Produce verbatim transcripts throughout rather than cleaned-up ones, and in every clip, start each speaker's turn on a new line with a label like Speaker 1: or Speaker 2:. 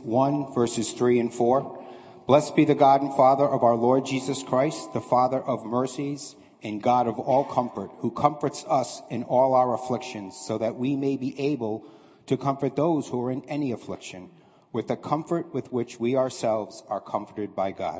Speaker 1: one, verses three and four. Blessed be the God and Father of our Lord Jesus Christ, the Father of mercies and God of all comfort, who comforts us in all our afflictions, so that we may be able to comfort those who are in any affliction, with the comfort with which we ourselves are comforted by God.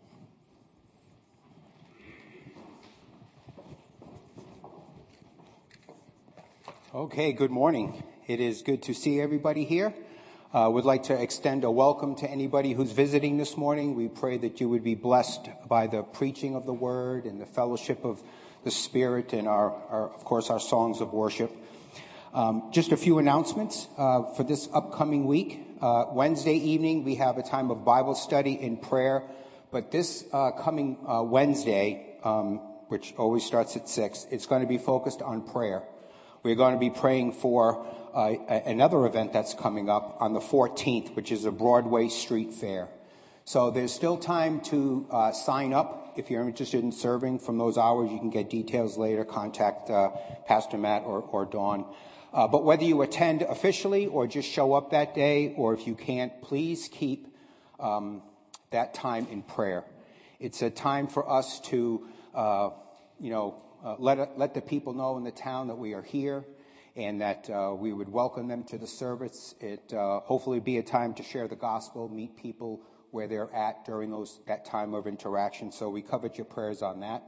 Speaker 1: Okay, good morning. It is good to see everybody here. I uh, would like to extend a welcome to anybody who's visiting this morning. We pray that you would be blessed by the preaching of the word and the fellowship of the Spirit and our, our of course, our songs of worship. Um, just a few announcements uh, for this upcoming week. Uh, Wednesday evening, we have a time of Bible study and prayer. But this uh, coming uh, Wednesday, um, which always starts at six, it's going to be focused on prayer. We're going to be praying for uh, another event that's coming up on the fourteenth, which is a Broadway Street Fair. So there's still time to uh, sign up. If you're interested in serving from those hours, you can get details later. Contact uh, Pastor Matt or, or Dawn. Uh, but whether you attend officially or just show up that day, or if you can't, please keep um, that time in prayer. It's a time for us to, uh, you know, Uh, let let the people know in the town that we are here and that uh, we would welcome them to the service. It uh, hopefully be a time to share the gospel, meet people where they're at during those that time of interaction. So we covet your prayers on that.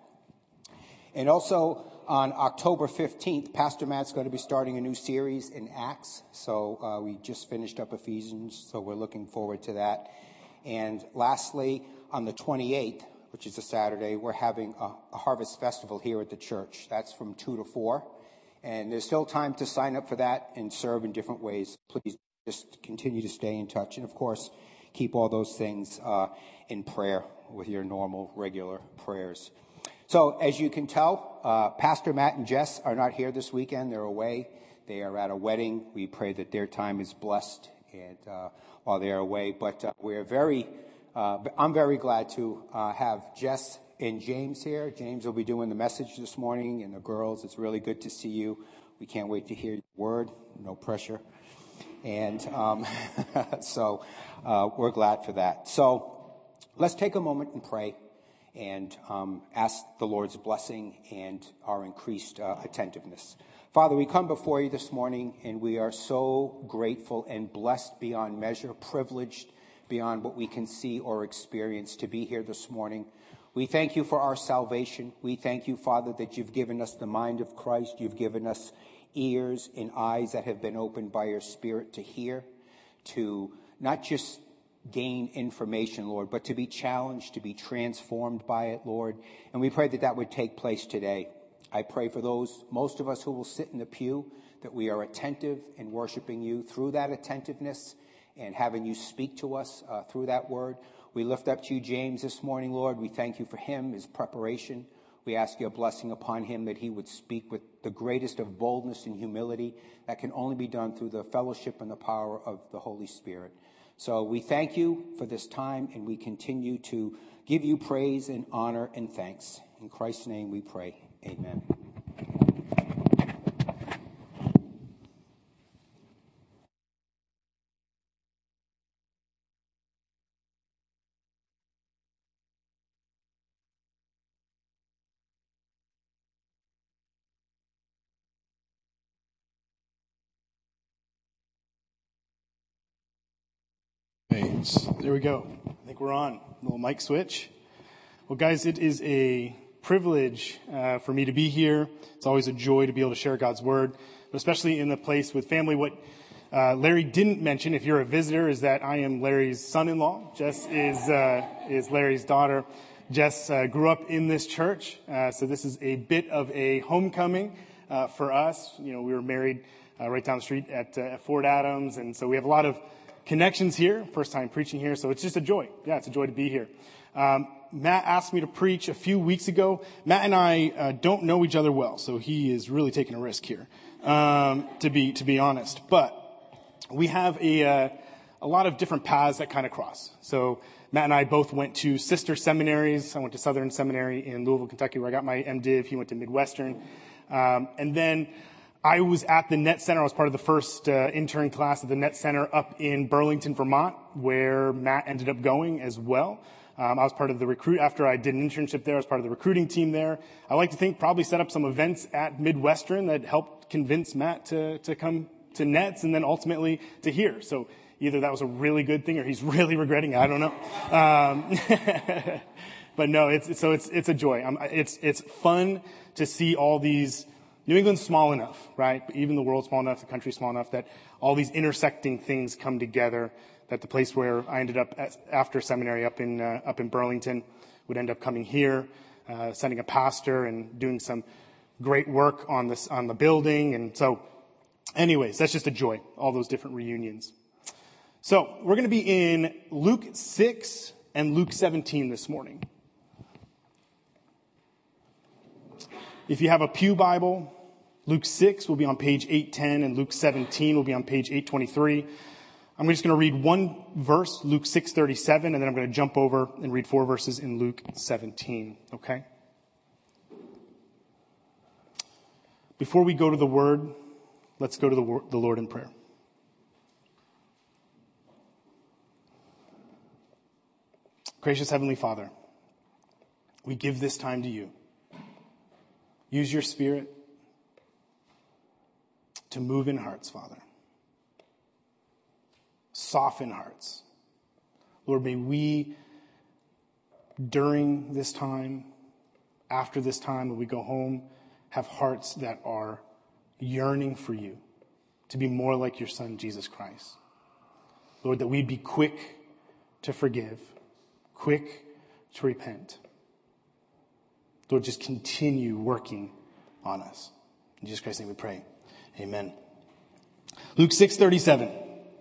Speaker 1: And also on October fifteenth, Pastor Matt's going to be starting a new series in Acts. So uh, we just finished up Ephesians, so we're looking forward to that. And lastly, on the twenty-eighth, which is a Saturday, we're having a, a harvest festival here at the church. That's from two to four. And there's still time to sign up for that and serve in different ways. Please just continue to stay in touch. And, of course, keep all those things uh, in prayer with your normal, regular prayers. So, as you can tell, uh, Pastor Matt and Jess are not here this weekend. They're away. They are at a wedding. We pray that their time is blessed and uh, while they're away. But uh, we're very... Uh, I'm very glad to uh, have Jess and James here. James will be doing the message this morning, and the girls, it's really good to see you. We can't wait to hear your word. No pressure. And um, so uh, we're glad for that. So let's take a moment and pray and um, ask the Lord's blessing and our increased uh, attentiveness. Father, we come before you this morning, and we are so grateful and blessed beyond measure, privileged beyond what we can see or experience to be here this morning. We thank you for our salvation. We thank you, Father, that you've given us the mind of Christ. You've given us ears and eyes that have been opened by your Spirit to hear, to not just gain information, Lord, but to be challenged, to be transformed by it, Lord. And we pray that that would take place today. I pray for those, most of us who will sit in the pew, that we are attentive in worshiping you through that attentiveness and having you speak to us uh, through that word. We lift up to you James this morning, Lord. We thank you for him, his preparation. We ask your blessing upon him, that he would speak with the greatest of boldness and humility that can only be done through the fellowship and the power of the Holy Spirit. So we thank you for this time, and we continue to give you praise and honor and thanks. In Christ's name we pray. Amen.
Speaker 2: There we go. I think we're on. A little mic switch. Well, guys, it is a privilege uh, for me to be here. It's always a joy to be able to share God's word, but especially in the place with family. What uh, Larry didn't mention, if you're a visitor, is that I am Larry's son-in-law. Jess is uh, is Larry's daughter. Jess uh, grew up in this church, uh, so this is a bit of a homecoming uh, for us. You know, we were married uh, right down the street at, uh, at Fort Adams, and so we have a lot of connections here, first time preaching here, so it's just a joy. Yeah, it's a joy to be here. Um, Matt asked me to preach a few weeks ago. Matt and I uh, don't know each other well, so he is really taking a risk here, um, to be to be honest. But we have a uh, a lot of different paths that kind of cross. So Matt and I both went to sister seminaries. I went to Southern Seminary in Louisville, Kentucky, where I got my MDiv. He went to Midwestern. Um, and then I was at the Net Center. I was part of the first uh, intern class at the Net Center up in Burlington, Vermont, where Matt ended up going as well. Um, I was part of the recruit, after I did an internship there, I was part of the recruiting team there. I like to think probably set up some events at Midwestern that helped convince Matt to, to come to Nets and then ultimately to here. So either that was a really good thing or he's really regretting it. I don't know. Um, but no, it's, so it's, it's a joy. Um, it's, it's fun to see all these. New England's small enough, right? But even the world's small enough, the country's small enough that all these intersecting things come together, that the place where I ended up at, after seminary up in, uh, up in Burlington would end up coming here, uh, sending a pastor and doing some great work on this, on the building. And so anyways, that's just a joy, all those different reunions. So we're going to be in Luke six and Luke seventeen this morning. If you have a pew Bible, Luke six will be on page eight ten and Luke seventeen will be on page eight twenty-three. I'm just going to read one verse, Luke six thirty-seven, and then I'm going to jump over and read four verses in Luke seventeen, okay? Before we go to the word, let's go to the, word, the Lord in prayer. Gracious Heavenly Father, we give this time to you. Use your Spirit to move in hearts, Father. Soften hearts. Lord, may we, during this time, after this time, when we go home, have hearts that are yearning for you, to be more like your Son, Jesus Christ. Lord, that we'd be quick to forgive, quick to repent. Lord, just continue working on us. In Jesus Christ's name we pray. Amen. Luke six thirty-seven.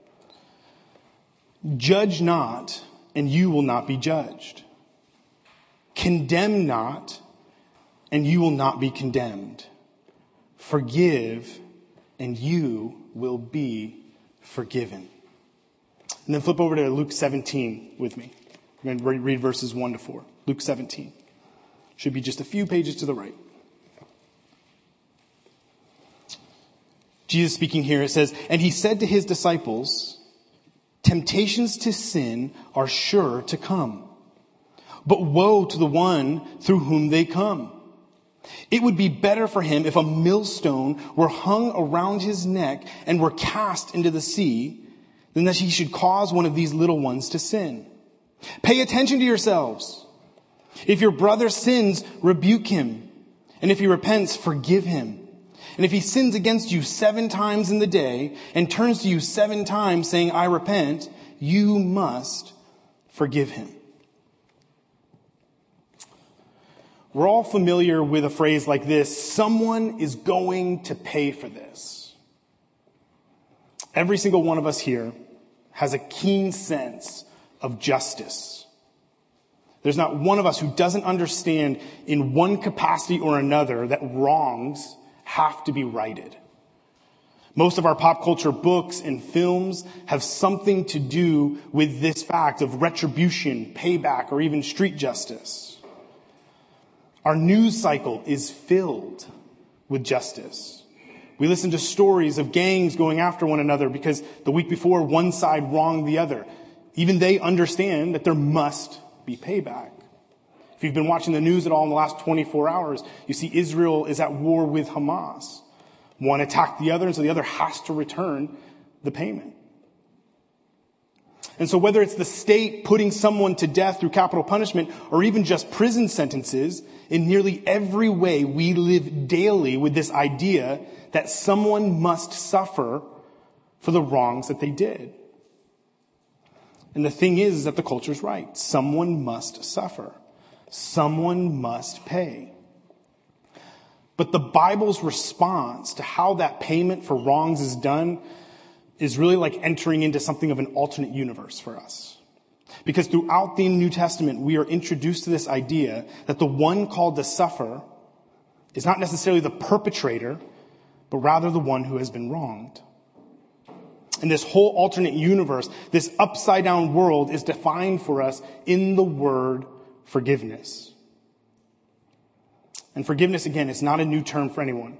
Speaker 2: Judge not, and you will not be judged. Condemn not, and you will not be condemned. Forgive, and you will be forgiven. And then flip over to Luke seventeen with me. I'm going to read verses one to four. Luke seventeen. Should be just a few pages to the right. Jesus speaking here, it says, and he said to his disciples, temptations to sin are sure to come, but woe to the one through whom they come. It would be better for him if a millstone were hung around his neck and were cast into the sea than that he should cause one of these little ones to sin. Pay attention to yourselves. If your brother sins, rebuke him. And if he repents, forgive him. And if he sins against you seven times in the day and turns to you seven times saying, I repent, you must forgive him. We're all familiar with a phrase like this, someone is going to pay for this. Every single one of us here has a keen sense of justice. There's not one of us who doesn't understand in one capacity or another that wrongs have to be righted. Most of our pop culture books and films have something to do with this fact of retribution, payback, or even street justice. Our news cycle is filled with justice. We listen to stories of gangs going after one another because the week before one side wronged the other. Even they understand that there must be payback. If you've been watching the news at all in the last twenty-four hours, you see Israel is at war with Hamas. One attacked the other, and so the other has to return the payment. And so whether it's the state putting someone to death through capital punishment or even just prison sentences, in nearly every way we live daily with this idea that someone must suffer for the wrongs that they did. And the thing is, is that the culture's right. Someone must suffer. Someone must pay. But the Bible's response to how that payment for wrongs is done is really like entering into something of an alternate universe for us. Because throughout the New Testament, we are introduced to this idea that the one called to suffer is not necessarily the perpetrator, but rather the one who has been wronged. And this whole alternate universe, this upside down world is defined for us in the word forgiveness. And forgiveness, again, is not a new term for anyone.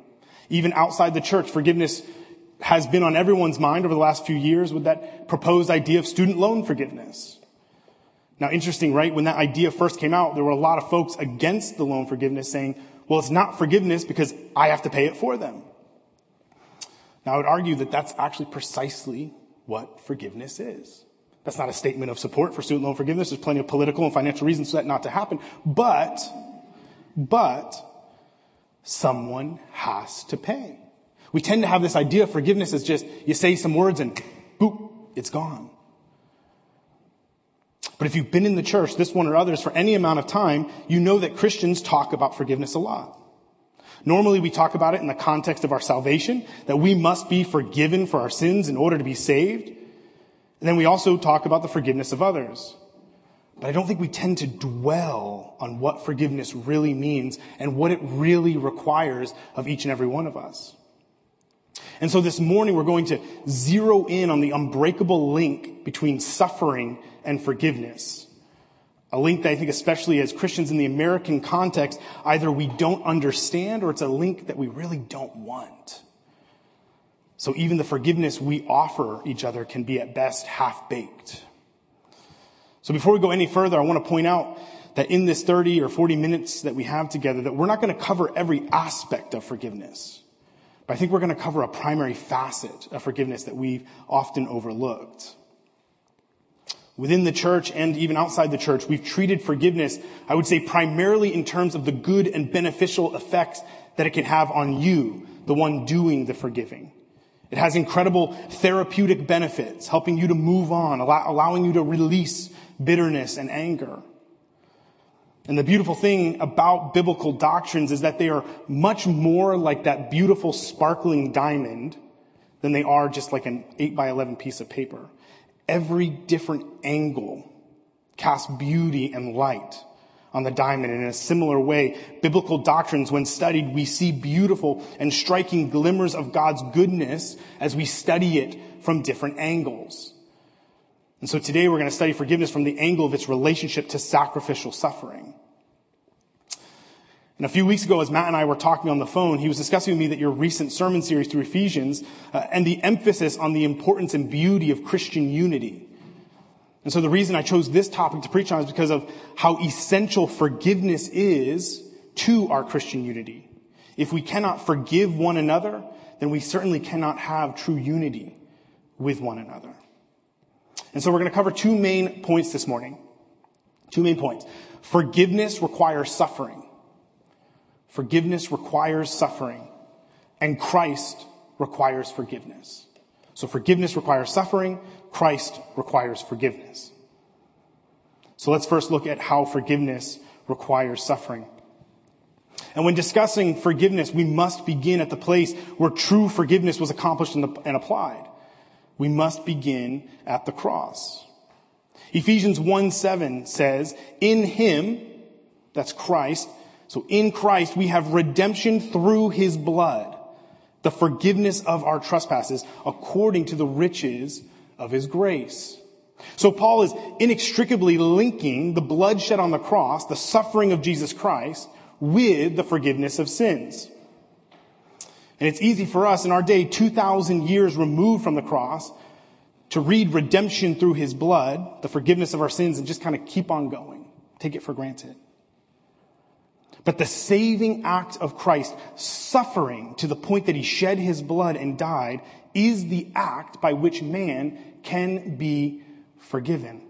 Speaker 2: Even outside the church, forgiveness has been on everyone's mind over the last few years with that proposed idea of student loan forgiveness. Now, interesting, right? When that idea first came out, there were a lot of folks against the loan forgiveness saying, well, it's not forgiveness because I have to pay it for them. Now, I would argue that that's actually precisely what forgiveness is. That's not a statement of support for student loan forgiveness. There's plenty of political and financial reasons for that not to happen. But, but, someone has to pay. We tend to have this idea of forgiveness as just, you say some words and boop, it's gone. But if you've been in the church, this one or others, for any amount of time, you know that Christians talk about forgiveness a lot. Normally we talk about it in the context of our salvation, that we must be forgiven for our sins in order to be saved. And then we also talk about the forgiveness of others. But I don't think we tend to dwell on what forgiveness really means and what it really requires of each and every one of us. And so this morning we're going to zero in on the unbreakable link between suffering and forgiveness. A link that I think, especially as Christians in the American context, either we don't understand or it's a link that we really don't want. So even the forgiveness we offer each other can be at best half-baked. So before we go any further, I want to point out that in this thirty or forty minutes that we have together, that we're not going to cover every aspect of forgiveness. But I think we're going to cover a primary facet of forgiveness that we've often overlooked. Within the church and even outside the church, we've treated forgiveness, I would say, primarily in terms of the good and beneficial effects that it can have on you, the one doing the forgiving. It has incredible therapeutic benefits, helping you to move on, allow, allowing you to release bitterness and anger. And the beautiful thing about biblical doctrines is that they are much more like that beautiful sparkling diamond than they are just like an eight by eleven piece of paper. Every different angle casts beauty and light on the diamond. And in a similar way, biblical doctrines, when studied, we see beautiful and striking glimmers of God's goodness as we study it from different angles. And so today we're going to study forgiveness from the angle of its relationship to sacrificial suffering. And a few weeks ago, as Matt and I were talking on the phone, he was discussing with me that your recent sermon series through Ephesians uh, and the emphasis on the importance and beauty of Christian unity. And so the reason I chose this topic to preach on is because of how essential forgiveness is to our Christian unity. If we cannot forgive one another, then we certainly cannot have true unity with one another. And so we're going to cover two main points this morning. Two main points. Forgiveness requires suffering. Forgiveness requires suffering, and Christ requires forgiveness. So forgiveness requires suffering, Christ requires forgiveness. So let's first look at how forgiveness requires suffering. And when discussing forgiveness, we must begin at the place where true forgiveness was accomplished and applied. We must begin at the cross. Ephesians one seven says, in him, that's Christ, so in Christ, we have redemption through his blood, the forgiveness of our trespasses, according to the riches of his grace. So Paul is inextricably linking the blood shed on the cross, the suffering of Jesus Christ, with the forgiveness of sins. And it's easy for us in our day, two thousand years removed from the cross, to read redemption through his blood, the forgiveness of our sins, and just kind of keep on going. Take it for granted. But the saving act of Christ, suffering to the point that he shed his blood and died, is the act by which man can be forgiven.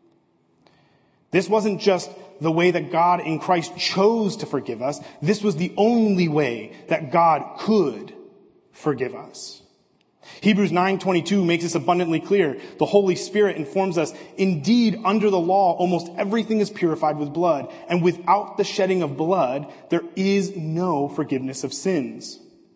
Speaker 2: This wasn't just the way that God in Christ chose to forgive us. This was the only way that God could forgive us. Hebrews nine twenty-two makes this abundantly clear. The Holy Spirit informs us, indeed, under the law, almost everything is purified with blood, and without the shedding of blood, there is no forgiveness of sins.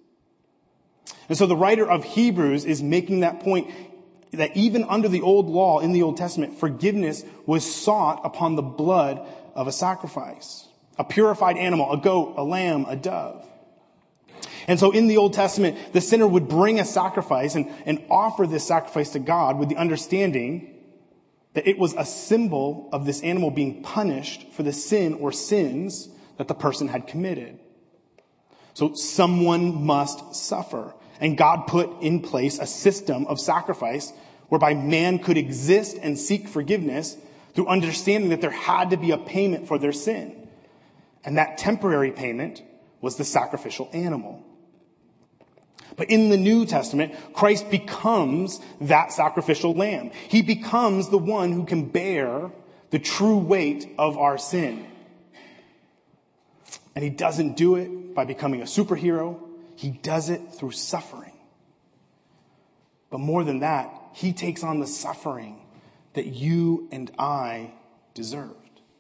Speaker 2: And so the writer of Hebrews is making that point that even under the old law in the Old Testament, forgiveness was sought upon the blood of a sacrifice. A purified animal, a goat, a lamb, a dove. And so in the Old Testament, the sinner would bring a sacrifice and, and offer this sacrifice to God with the understanding that it was a symbol of this animal being punished for the sin or sins that the person had committed. So someone must suffer. And God put in place a system of sacrifice whereby man could exist and seek forgiveness through understanding that there had to be a payment for their sin. And that temporary payment was the sacrificial animal. But in the New Testament, Christ becomes that sacrificial lamb. He becomes the one who can bear the true weight of our sin. And he doesn't do it by becoming a superhero. He does it through suffering. But more than that, he takes on the suffering that you and I deserved.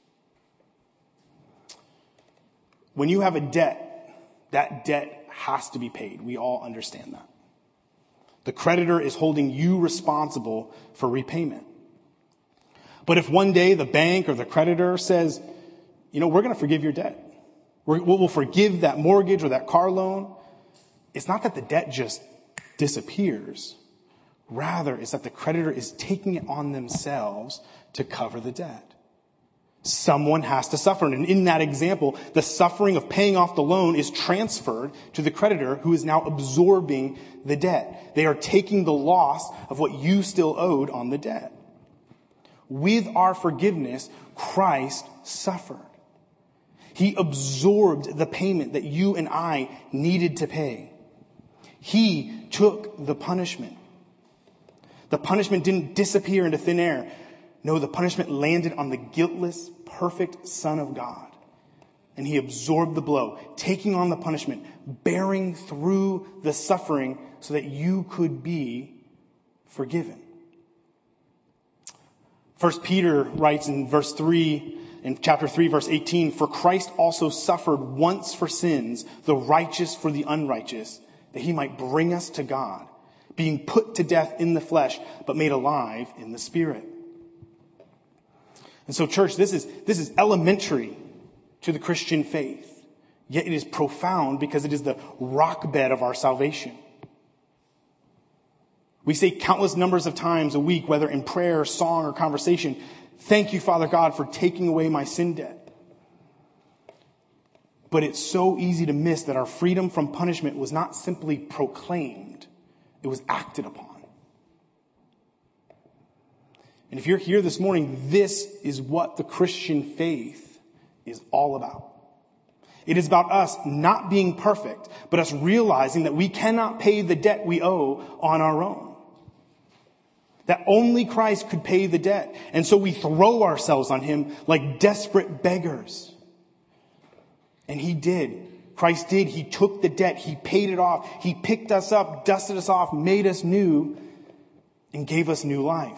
Speaker 2: When you have a debt, that debt has to be paid. We all understand that. The creditor is holding you responsible for repayment. But if one day the bank or the creditor says, you know, we're going to forgive your debt. We're, we'll forgive that mortgage or that car loan. It's not that the debt just disappears. Rather, it's that the creditor is taking it on themselves to cover the debt. Someone has to suffer. And in that example, the suffering of paying off the loan is transferred to the creditor who is now absorbing the debt. They are taking the loss of what you still owed on the debt. With our forgiveness, Christ suffered. He absorbed the payment that you and I needed to pay. He took the punishment. The punishment didn't disappear into thin air. No, the punishment landed on the guiltless, perfect Son of God. And he absorbed the blow, taking on the punishment, bearing through the suffering so that you could be forgiven. First Peter writes in verse three, in chapter three, verse eighteen, for Christ also suffered once for sins, the righteous for the unrighteous, that he might bring us to God, being put to death in the flesh, but made alive in the Spirit. And so, church, this is, this is elementary to the Christian faith. Yet it is profound because it is the rock bed of our salvation. We say countless numbers of times a week, whether in prayer, song, or conversation, thank you, Father God, for taking away my sin debt. But it's so easy to miss that our freedom from punishment was not simply proclaimed. It was acted upon. And if you're here this morning, this is what the Christian faith is all about. It is about us not being perfect, but us realizing that we cannot pay the debt we owe on our own. That only Christ could pay the debt. And so we throw ourselves on him like desperate beggars. And he did. Christ did. He took the debt. He paid it off. He picked us up, dusted us off, made us new, and gave us new life.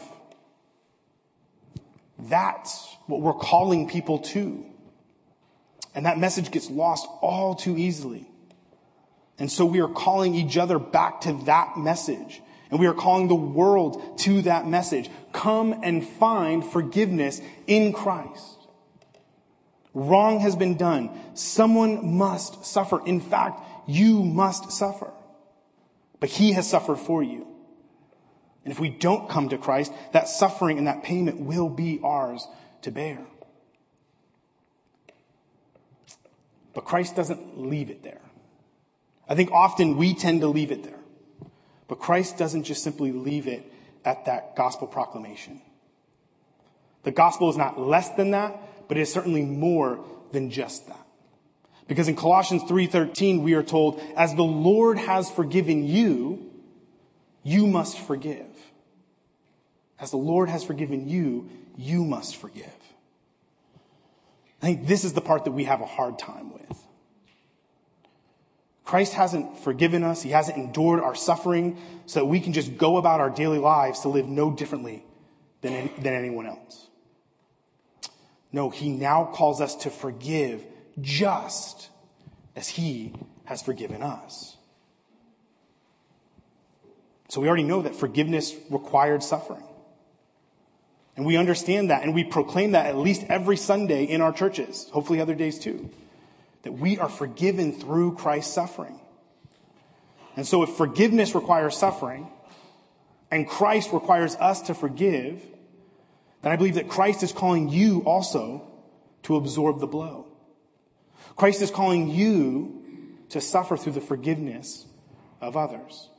Speaker 2: That's what we're calling people to. And that message gets lost all too easily. And so we are calling each other back to that message. And we are calling the world to that message. Come and find forgiveness in Christ. Wrong has been done. Someone must suffer. In fact, you must suffer. But he has suffered for you. And if we don't come to Christ, that suffering and that payment will be ours to bear. But Christ doesn't leave it there. I think often we tend to leave it there. But Christ doesn't just simply leave it at that gospel proclamation. The gospel is not less than that, but it is certainly more than just that. Because in Colossians three thirteen, we are told, as the Lord has forgiven you, you must forgive. As the Lord has forgiven you, you must forgive. I think this is the part that we have a hard time with. Christ hasn't forgiven us. He hasn't endured our suffering so that we can just go about our daily lives to live no differently than, than anyone else. No, he now calls us to forgive just as he has forgiven us. So we already know that forgiveness required suffering. And we understand that, and we proclaim that at least every Sunday in our churches, hopefully other days too, that we are forgiven through Christ's suffering. And so if forgiveness requires suffering, and Christ requires us to forgive, then I believe that Christ is calling you also to absorb the blow. Christ is calling you to suffer through the forgiveness of others.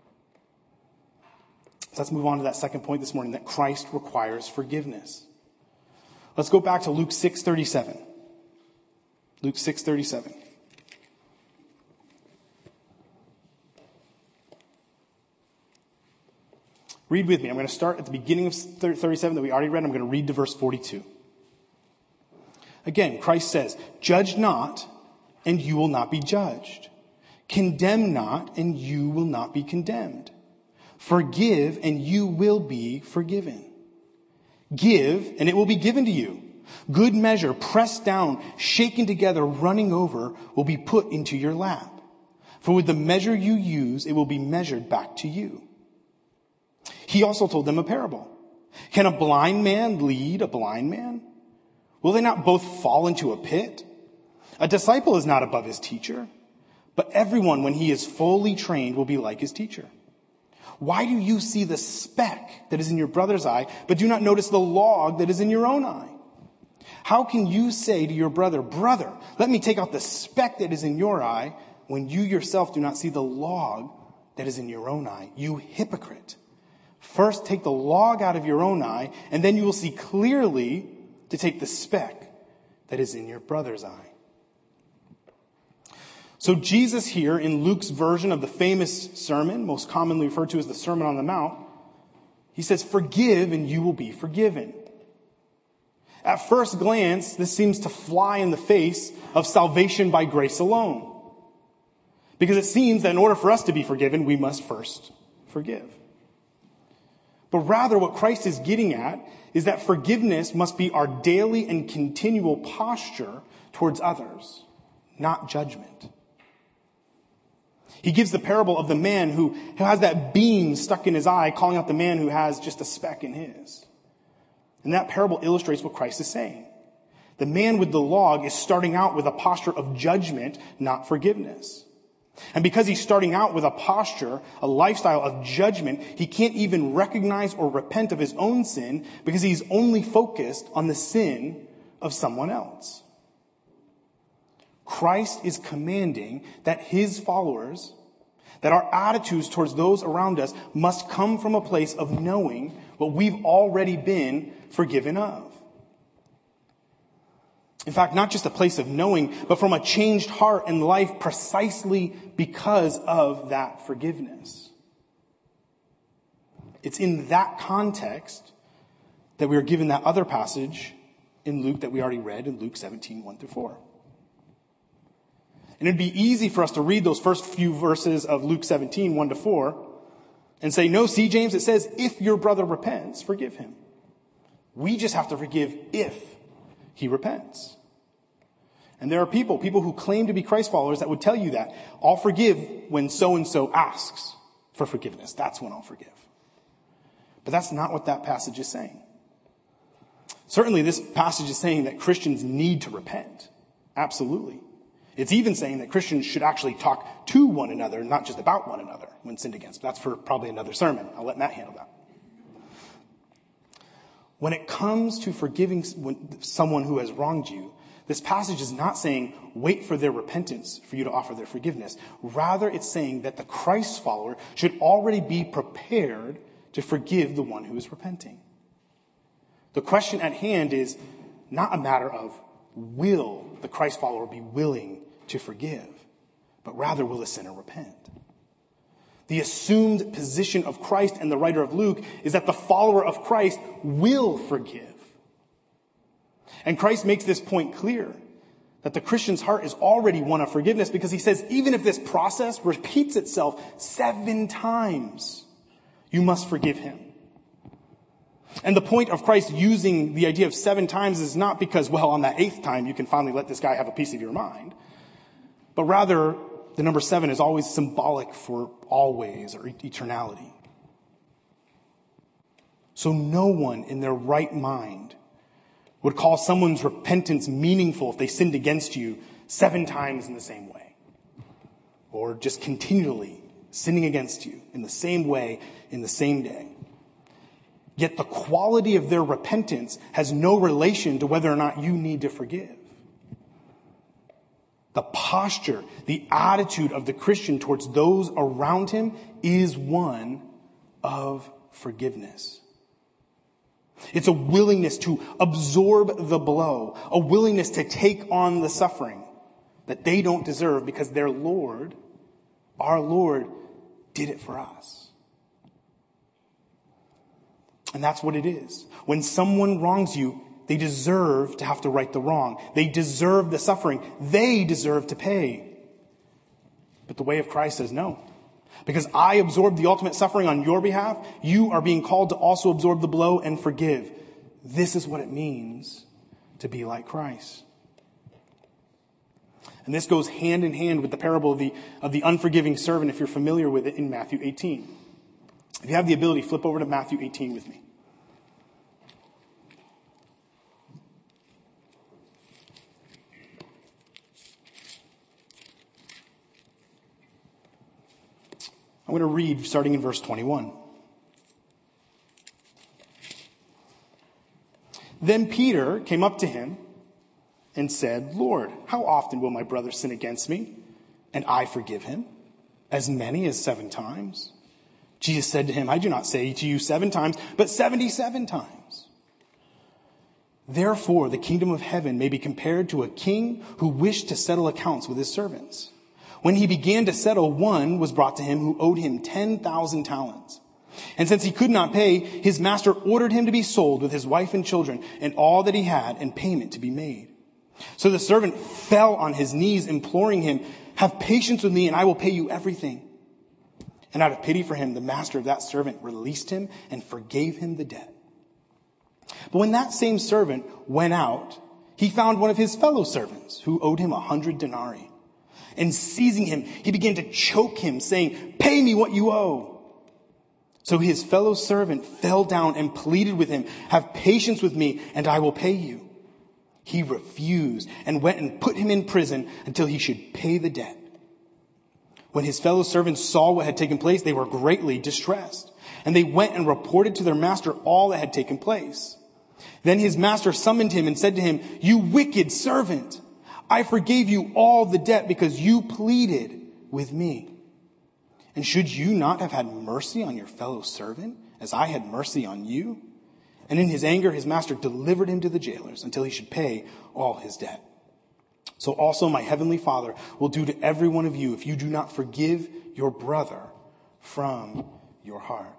Speaker 2: So let's move on to that second point this morning, that Christ requires forgiveness. Let's go back to Luke six thirty-seven. Luke six thirty-seven. Read with me. I'm going to start at the beginning of thirty-seven that we already read. I'm going to read to verse forty-two. Again, Christ says, "Judge not, and you will not be judged. Condemn not, and you will not be condemned. Forgive, and you will be forgiven. Give, and it will be given to you. Good measure, pressed down, shaken together, running over, will be put into your lap. For with the measure you use, it will be measured back to you." He also told them a parable. "Can a blind man lead a blind man? Will they not both fall into a pit? A disciple is not above his teacher, but everyone, when he is fully trained, will be like his teacher. Why do you see the speck that is in your brother's eye, but do not notice the log that is in your own eye? How can you say to your brother, 'Brother, let me take out the speck that is in your eye,' when you yourself do not see the log that is in your own eye? You hypocrite. First take the log out of your own eye, and then you will see clearly to take the speck that is in your brother's eye." So Jesus here, in Luke's version of the famous sermon, most commonly referred to as the Sermon on the Mount, he says, "Forgive and you will be forgiven." At first glance, this seems to fly in the face of salvation by grace alone. Because it seems that in order for us to be forgiven, we must first forgive. But rather what Christ is getting at is that forgiveness must be our daily and continual posture towards others, not judgment. He gives the parable of the man who, who has that beam stuck in his eye, calling out the man who has just a speck in his. And that parable illustrates what Christ is saying. The man with the log is starting out with a posture of judgment, not forgiveness. And because he's starting out with a posture, a lifestyle of judgment, he can't even recognize or repent of his own sin because he's only focused on the sin of someone else. Christ is commanding that his followers, that our attitudes towards those around us must come from a place of knowing what we've already been forgiven of. In fact, not just a place of knowing, but from a changed heart and life precisely because of that forgiveness. It's in that context that we are given that other passage in Luke that we already read in Luke seventeen, one through four. And it'd be easy for us to read those first few verses of Luke seventeen, one to four, and say, no, see, James, it says, if your brother repents, forgive him. We just have to forgive if he repents. And there are people, people who claim to be Christ followers that would tell you that. I'll forgive when so-and-so asks for forgiveness. That's when I'll forgive. But that's not what that passage is saying. Certainly this passage is saying that Christians need to repent. Absolutely. It's even saying that Christians should actually talk to one another, not just about one another when sinned against. But that's for probably another sermon. I'll let Matt handle that. When it comes to forgiving someone who has wronged you, this passage is not saying wait for their repentance for you to offer their forgiveness. Rather, it's saying that the Christ follower should already be prepared to forgive the one who is repenting. The question at hand is not a matter of will the Christ follower be willing to forgive, but rather will the sinner repent. The assumed position of Christ and the writer of Luke is that the follower of Christ will forgive. And Christ makes this point clear, that the Christian's heart is already one of forgiveness, because he says even if this process repeats itself seven times, you must forgive him. And the point of Christ using the idea of seven times is not because, well, on that eighth time you can finally let this guy have a piece of your mind, but rather the number seven is always symbolic for always or eternality. So no one in their right mind would call someone's repentance meaningful if they sinned against you seven times in the same way, or just continually sinning against you in the same way in the same day. Yet the quality of their repentance has no relation to whether or not you need to forgive. The posture, the attitude of the Christian towards those around him is one of forgiveness. It's a willingness to absorb the blow, a willingness to take on the suffering that they don't deserve because their Lord, our Lord, did it for us. And that's what it is. When someone wrongs you, they deserve to have to right the wrong. They deserve the suffering. They deserve to pay. But the way of Christ says no. Because I absorbed the ultimate suffering on your behalf, you are being called to also absorb the blow and forgive. This is what it means to be like Christ. And this goes hand in hand with the parable of the, of the unforgiving servant, if you're familiar with it, in Matthew eighteen. If you have the ability, flip over to Matthew eighteen with me. I'm going to read starting in verse twenty-one. Then Peter came up to him and said, Lord, how often will my brother sin against me, and I forgive him? As many as seven times? Jesus said to him, I do not say to you seven times, but seventy-seven times. Therefore, the kingdom of heaven may be compared to a king who wished to settle accounts with his servants. When he began to settle, one was brought to him who owed him ten thousand talents. And since he could not pay, his master ordered him to be sold with his wife and children and all that he had, and payment to be made. So the servant fell on his knees, imploring him, have patience with me and I will pay you everything. And out of pity for him, the master of that servant released him and forgave him the debt. But when that same servant went out, he found one of his fellow servants who owed him a hundred denarii. And seizing him, he began to choke him, saying, pay me what you owe. So his fellow servant fell down and pleaded with him, have patience with me and I will pay you. He refused and went and put him in prison until he should pay the debt. When his fellow servants saw what had taken place, they were greatly distressed. And they went and reported to their master all that had taken place. Then his master summoned him and said to him, you wicked servant, I forgave you all the debt because you pleaded with me. And should you not have had mercy on your fellow servant as I had mercy on you? And in his anger, his master delivered him to the jailers until he should pay all his debt. So also my heavenly Father will do to every one of you if you do not forgive your brother from your heart.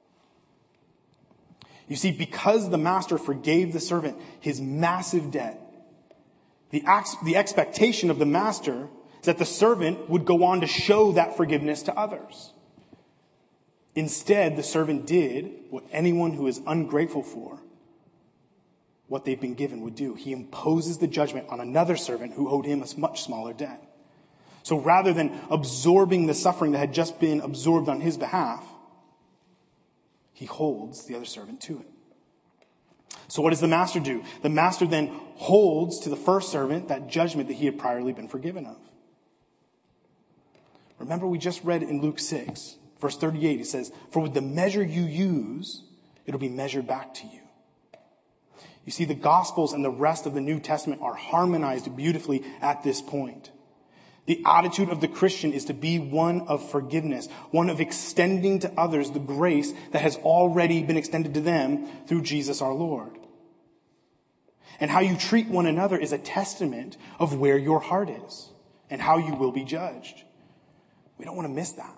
Speaker 2: You see, because the master forgave the servant his massive debt, the, the expectation of the master is that the servant would go on to show that forgiveness to others. Instead, the servant did what anyone who is ungrateful for what they've been given would do. He imposes the judgment on another servant who owed him a much smaller debt. So rather than absorbing the suffering that had just been absorbed on his behalf, he holds the other servant to it. So what does the master do? The master then holds to the first servant that judgment that he had priorly been forgiven of. Remember, we just read in Luke six, verse thirty-eight, it says, for with the measure you use, it'll be measured back to you. You see, the Gospels and the rest of the New Testament are harmonized beautifully at this point. The attitude of the Christian is to be one of forgiveness, one of extending to others the grace that has already been extended to them through Jesus our Lord. And how you treat one another is a testament of where your heart is and how you will be judged. We don't want to miss that.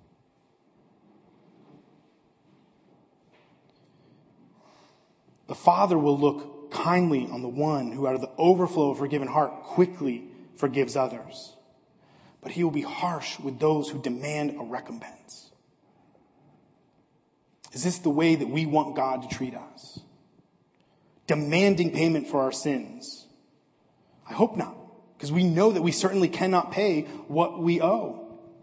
Speaker 2: The Father will look kindly on the one who out of the overflow of a forgiven heart quickly forgives others. But he will be harsh with those who demand a recompense. Is this the way that we want God to treat us? Demanding payment for our sins? I hope not, because we know that we certainly cannot pay what we owe.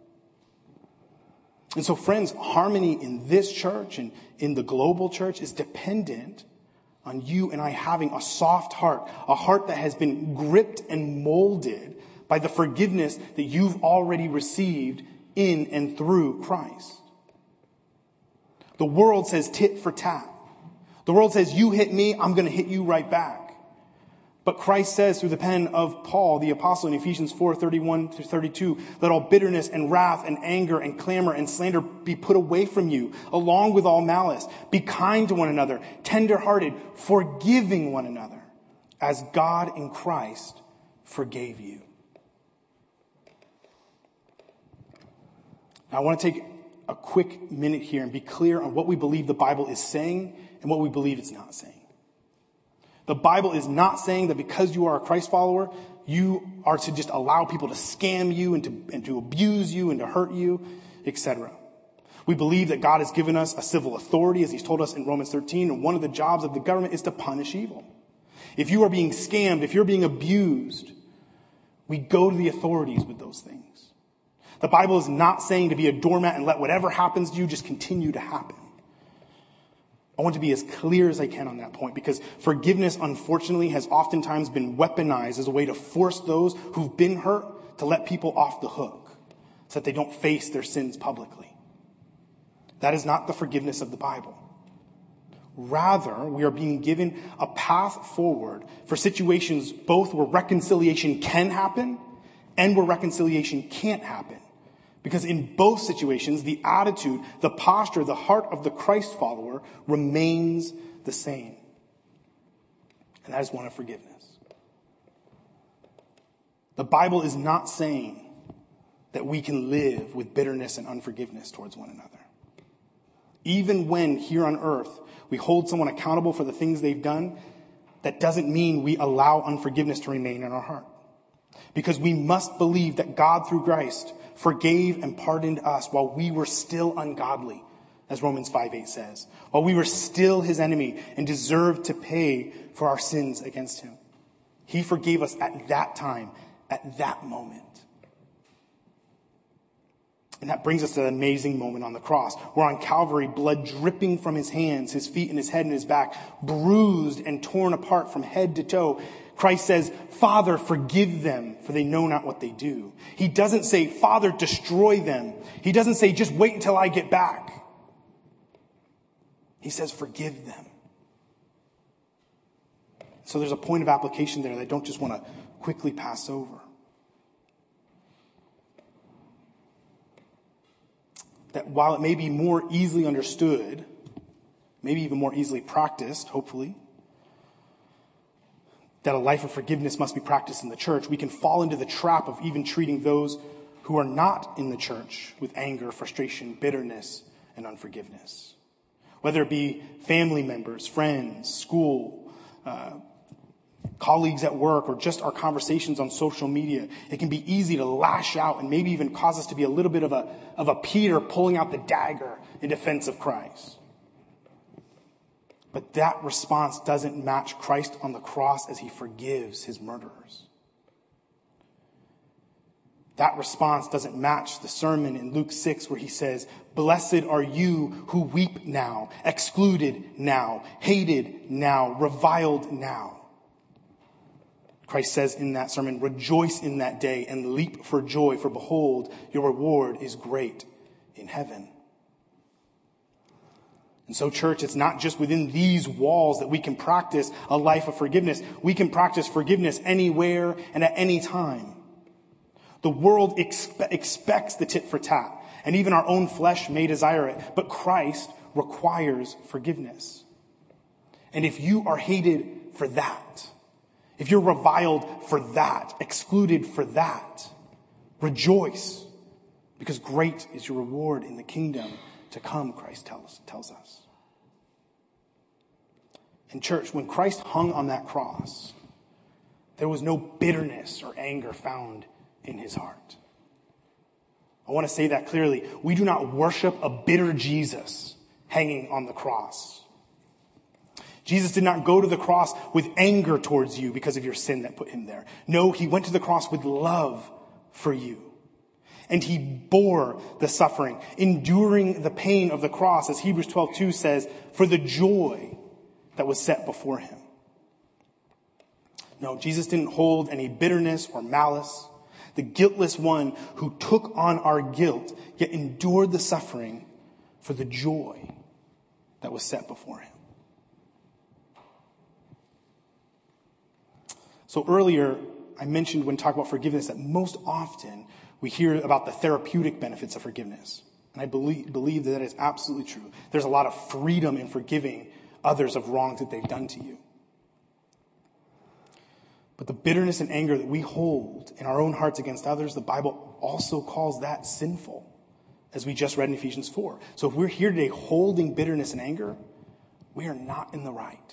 Speaker 2: And so, friends, harmony in this church and in the global church is dependent on you and I having a soft heart, a heart that has been gripped and molded by the forgiveness that you've already received in and through Christ. The world says tit for tat. The world says, you hit me, I'm going to hit you right back. But Christ says through the pen of Paul, the apostle, in Ephesians four, thirty-one to thirty-two, let all bitterness and wrath and anger and clamor and slander be put away from you, along with all malice. Be kind to one another, tender-hearted, forgiving one another, as God in Christ forgave you. Now, I want to take a quick minute here and be clear on what we believe the Bible is saying and what we believe it's not saying. The Bible is not saying that because you are a Christ follower, you are to just allow people to scam you and to, and to abuse you and to hurt you, et cetera. We believe that God has given us a civil authority, as he's told us in Romans thirteen, and one of the jobs of the government is to punish evil. If you are being scammed, if you're being abused, we go to the authorities with those things. The Bible is not saying to be a doormat and let whatever happens to you just continue to happen. I want to be as clear as I can on that point, because forgiveness, unfortunately, has oftentimes been weaponized as a way to force those who've been hurt to let people off the hook so that they don't face their sins publicly. That is not the forgiveness of the Bible. Rather, we are being given a path forward for situations both where reconciliation can happen and where reconciliation can't happen. Because in both situations, the attitude, the posture, the heart of the Christ follower remains the same. And that is one of forgiveness. The Bible is not saying that we can live with bitterness and unforgiveness towards one another. Even when here on earth we hold someone accountable for the things they've done, that doesn't mean we allow unforgiveness to remain in our heart. Because we must believe that God through Christ forgave and pardoned us while we were still ungodly, as Romans five eight says, while we were still his enemy and deserved to pay for our sins against him. He forgave us at that time, at that moment. And that brings us to an amazing moment on the cross, where on Calvary, blood dripping from his hands, his feet and his head and his back, bruised and torn apart from head to toe, Christ says, Father, forgive them, for they know not what they do. He doesn't say, Father, destroy them. He doesn't say, just wait until I get back. He says, forgive them. So there's a point of application there that I don't just want to quickly pass over. That while it may be more easily understood, maybe even more easily practiced, hopefully, that a life of forgiveness must be practiced in the church, we can fall into the trap of even treating those who are not in the church with anger, frustration, bitterness, and unforgiveness. Whether it be family members, friends, school, uh, colleagues at work, or just our conversations on social media, it can be easy to lash out and maybe even cause us to be a little bit of a, of a Peter pulling out the dagger in defense of Christ. But that response doesn't match Christ on the cross as he forgives his murderers. That response doesn't match the sermon in Luke six where he says, blessed are you who weep now, excluded now, hated now, reviled now. Christ says in that sermon, rejoice in that day and leap for joy, for behold, your reward is great in heaven. And so, church, it's not just within these walls that we can practice a life of forgiveness. We can practice forgiveness anywhere and at any time. The world expe- expects the tit for tat, and even our own flesh may desire it, but Christ requires forgiveness. And if you are hated for that, if you're reviled for that, excluded for that, rejoice, because great is your reward in the kingdom to come, Christ tells, tells us. And church, when Christ hung on that cross, there was no bitterness or anger found in his heart. I want to say that clearly. We do not worship a bitter Jesus hanging on the cross. Jesus did not go to the cross with anger towards you because of your sin that put him there. No, he went to the cross with love for you. And he bore the suffering, enduring the pain of the cross, as Hebrews twelve two says, for the joy that was set before him. No, Jesus didn't hold any bitterness or malice. The guiltless one who took on our guilt, yet endured the suffering for the joy that was set before him. So earlier, I mentioned when talking about forgiveness that most often we hear about the therapeutic benefits of forgiveness. And I believe, believe that that is absolutely true. There's a lot of freedom in forgiving others of wrongs that they've done to you. But the bitterness and anger that we hold in our own hearts against others, the Bible also calls that sinful, as we just read in Ephesians four. So if we're here today holding bitterness and anger, we are not in the right.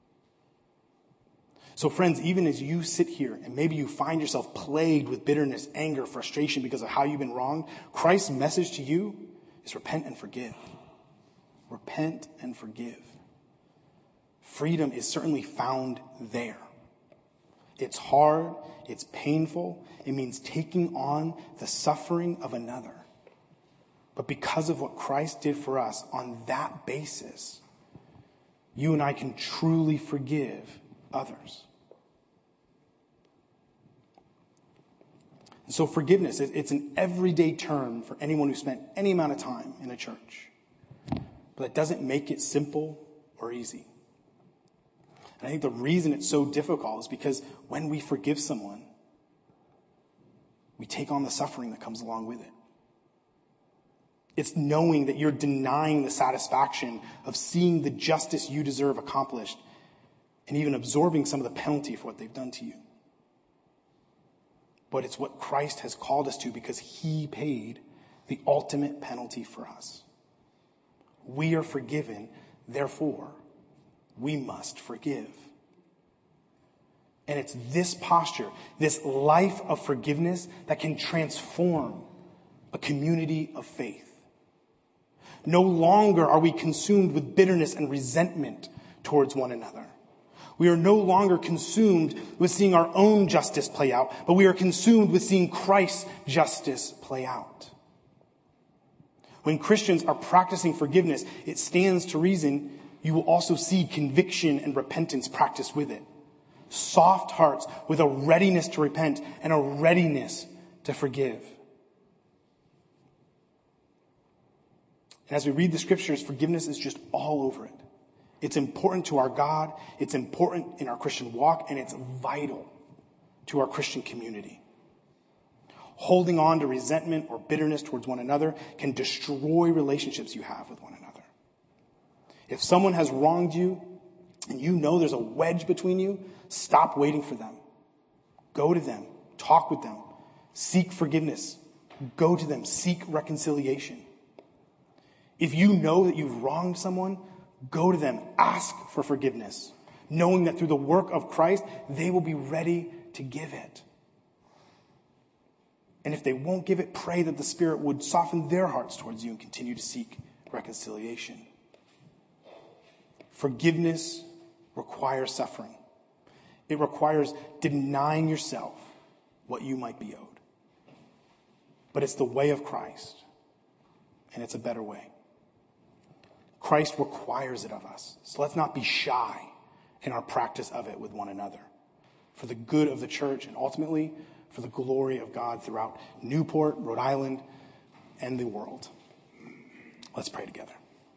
Speaker 2: So friends, even as you sit here and maybe you find yourself plagued with bitterness, anger, frustration because of how you've been wronged, Christ's message to you is repent and forgive. Repent and forgive. Freedom is certainly found there. It's hard. It's painful. It means taking on the suffering of another. But because of what Christ did for us on that basis, you and I can truly forgive others. And so forgiveness, it's an everyday term for anyone who spent any amount of time in a church. But it doesn't make it simple or easy. And I think the reason it's so difficult is because when we forgive someone, we take on the suffering that comes along with it. It's knowing that you're denying the satisfaction of seeing the justice you deserve accomplished and even absorbing some of the penalty for what they've done to you. But it's what Christ has called us to because he paid the ultimate penalty for us. We are forgiven, therefore, we must forgive. And it's this posture, this life of forgiveness that can transform a community of faith. No longer are we consumed with bitterness and resentment towards one another. We are no longer consumed with seeing our own justice play out, but we are consumed with seeing Christ's justice play out. When Christians are practicing forgiveness, it stands to reason you will also see conviction and repentance practiced with it. Soft hearts with a readiness to repent and a readiness to forgive. And as we read the scriptures, forgiveness is just all over it. It's important to our God, it's important in our Christian walk, and it's vital to our Christian community. Holding on to resentment or bitterness towards one another can destroy relationships you have with one another. If someone has wronged you and you know there's a wedge between you, stop waiting for them. Go to them, talk with them, seek forgiveness. Go to them, seek reconciliation. If you know that you've wronged someone, go to them, ask for forgiveness, knowing that through the work of Christ, they will be ready to give it. And if they won't give it, pray that the Spirit would soften their hearts towards you and continue to seek reconciliation. Forgiveness requires suffering. It requires denying yourself what you might be owed. But it's the way of Christ, and it's a better way. Christ requires it of us. So let's not be shy in our practice of it with one another, for the good of the church and ultimately for the glory of God throughout Newport, Rhode Island, and the world. Let's pray together.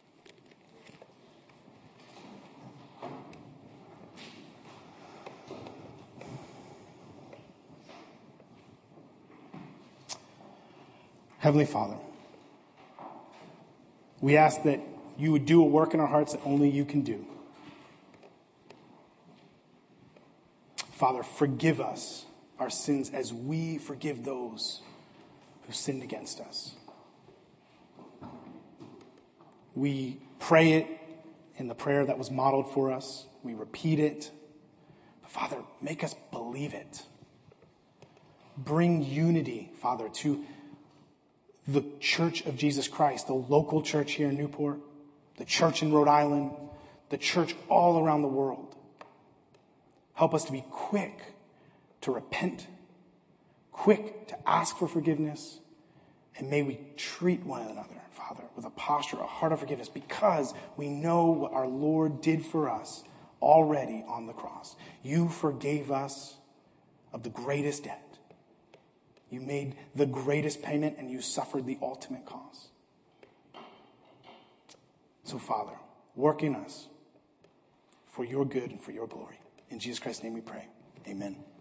Speaker 2: Heavenly Father, we ask that you would do a work in our hearts that only you can do. Father, forgive us our sins as we forgive those who sinned against us. We pray it in the prayer that was modeled for us. We repeat it. But Father, make us believe it. Bring unity, Father, to the Church of Jesus Christ, the local church here in Newport, the church in Rhode Island, the church all around the world. Help us to be quick to repent, quick to ask for forgiveness, and may we treat one another, Father, with a posture, a heart of forgiveness, because we know what our Lord did for us already on the cross. You forgave us of the greatest debt. You made the greatest payment, and you suffered the ultimate cost. So, Father, work in us for your good and for your glory. In Jesus Christ's name we pray.
Speaker 3: Amen.